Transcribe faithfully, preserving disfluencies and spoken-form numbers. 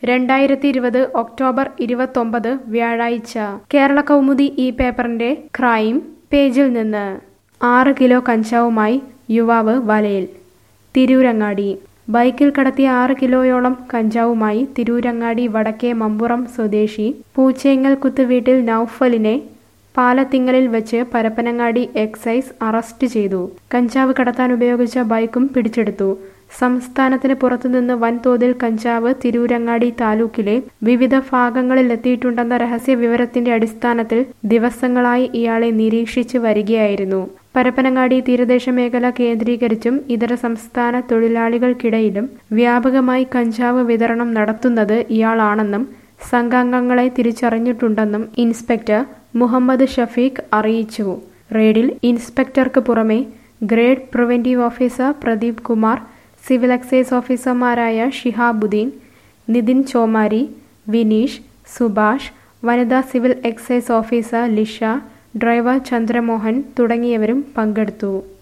രണ്ടായിരത്തി ഇരുപത് ഒക്ടോബർ ഇരുപത്തൊമ്പത് വ്യാഴാഴ്ച കേരള കൗമുദി ഈ പേപ്പറിന്റെ ക്രൈം പേജിൽ നിന്ന് ആറ് കിലോ കഞ്ചാവുമായി യുവാവ് വലയിൽ. തിരൂരങ്ങാടി ബൈക്കിൽ കടത്തിയ ആറ് കിലോയോളം കഞ്ചാവുമായി തിരൂരങ്ങാടി വടക്കേ മമ്പുറം സ്വദേശി പൂച്ചേങ്ങൽ കുത്ത് വീട്ടിൽ നൌഫലിനെ പാലത്തിങ്ങലിൽ വെച്ച് പരപ്പനങ്ങാടി എക്സൈസ് അറസ്റ്റ് ചെയ്തു. കഞ്ചാവ് കടത്താൻ ഉപയോഗിച്ച ബൈക്കും പിടിച്ചെടുത്തു. സംസ്ഥാനത്തിന് പുറത്തുനിന്ന് വൻതോതിൽ കഞ്ചാവ് തിരൂരങ്ങാടി താലൂക്കിലെ വിവിധ ഭാഗങ്ങളിലെത്തിയിട്ടുണ്ടെന്ന രഹസ്യ വിവരത്തിന്റെ അടിസ്ഥാനത്തിൽ ദിവസങ്ങളായി ഇയാളെ നിരീക്ഷിച്ചു വരികയായിരുന്നു. പരപ്പനങ്ങാടി തീരദേശ മേഖല കേന്ദ്രീകരിച്ചും ഇതര സംസ്ഥാന തൊഴിലാളികൾക്കിടയിലും വ്യാപകമായി കഞ്ചാവ് വിതരണം നടത്തുന്നത് ഇയാളാണെന്നും സംഘാംഗങ്ങളെ തിരിച്ചറിഞ്ഞിട്ടുണ്ടെന്നും ഇൻസ്പെക്ടർ മുഹമ്മദ് ഷഫീഖ് അറിയിച്ചു. റെയ്ഡിൽ ഇൻസ്പെക്ടർക്ക് പുറമെ grade preventive officer Pradeep Kumar, civil excise ഓഫീസർമാരായ ഷിഹാബുദ്ദീൻ, നിതിൻ ചോമാരി, വിനീഷ്, സുഭാഷ്, വനിതാ civil excise officer Lisha, driver Chandramohan തുടങ്ങിയവരും പങ്കെടുത്തു.